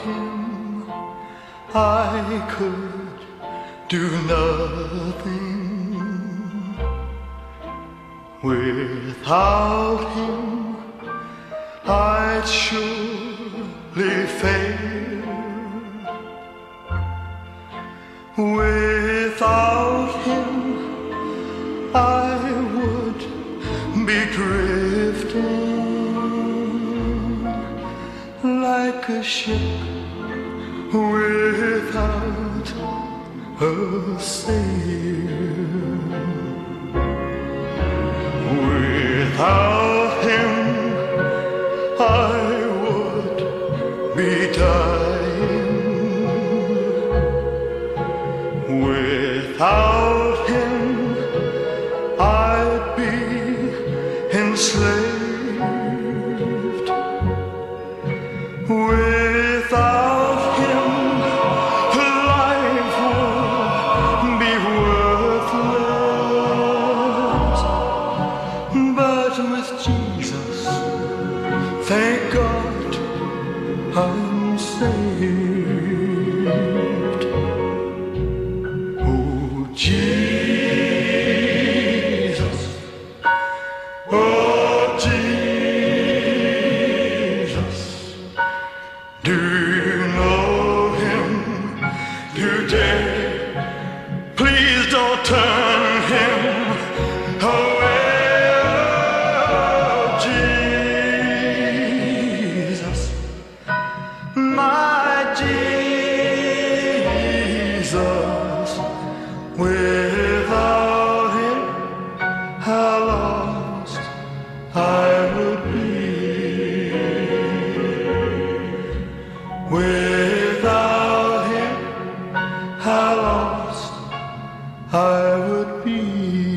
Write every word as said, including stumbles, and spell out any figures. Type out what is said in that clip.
him I could do nothing. Without him I'd surely fail. Without him I would be drifting like a ship without a sail. Without him I would be dying. Without him I'd be enslaved. Without him life would be worthless. But with Jesus, thank God, I'm saved. Oh, Jesus, oh, Jesus, do you know him today? Please don't turn him away. My Jesus, without him, how lost I would be. Without him, how lost I would be.